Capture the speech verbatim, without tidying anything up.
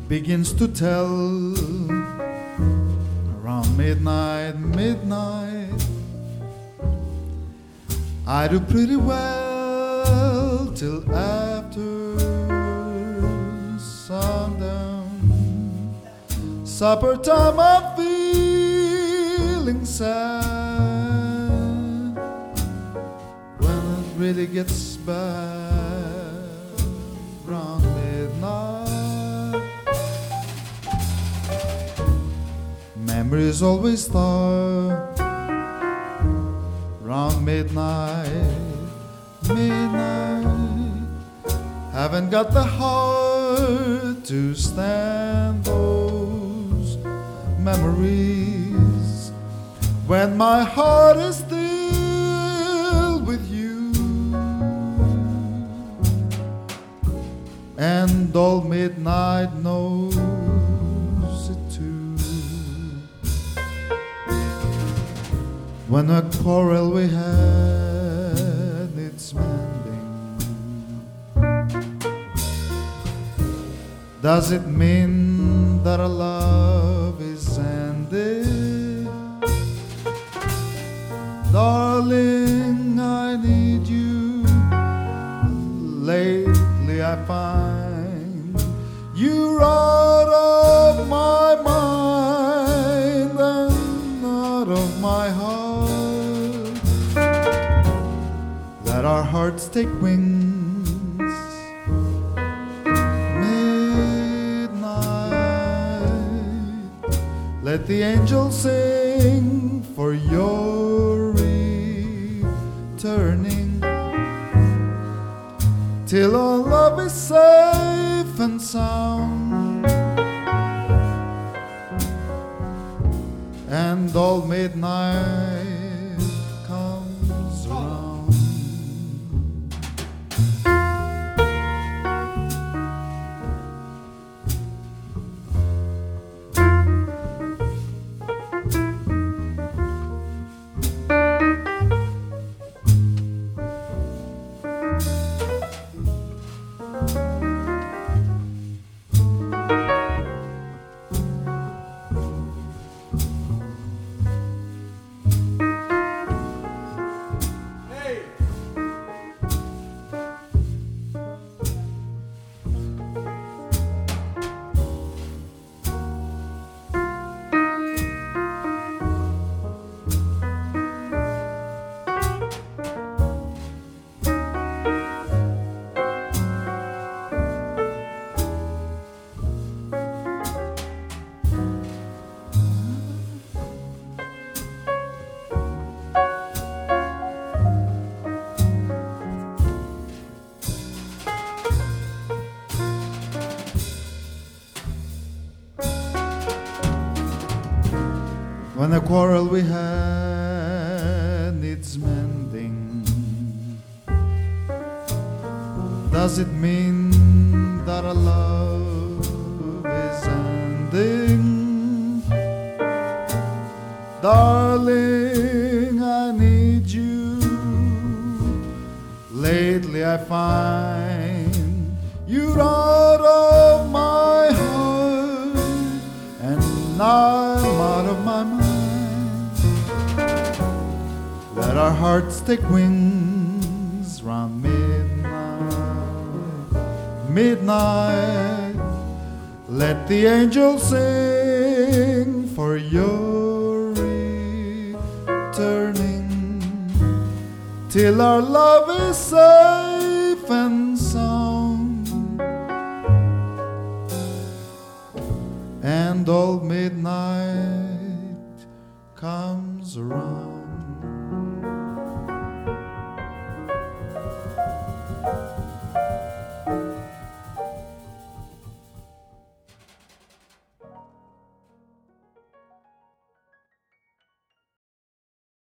begins to tell. Around midnight, midnight, I do pretty well till after sundown. Supper time, I'm feeling sad when it really gets bad round midnight. Memories always start round midnight, midnight. Haven't got the heart to stand those memories when my heart is filled with you. And all midnight knows it too. When a quarrel we had needs mending, does it mean that our love is ended? Darling, I need you. Lately I find you're out of my mind and out of my heart. Let our hearts take wings. Midnight, let the angels sing for your returning, till our love is safe and sound, and all midnight comes around. When a quarrel we had needs mending, does it mean that our love is ending? Darling, I need you. Lately I find you're out of my heart and I'm out of my mind. Let our hearts take wings round midnight, midnight. Let the angels sing for your returning, till our love is safe and sound, and all midnight comes around.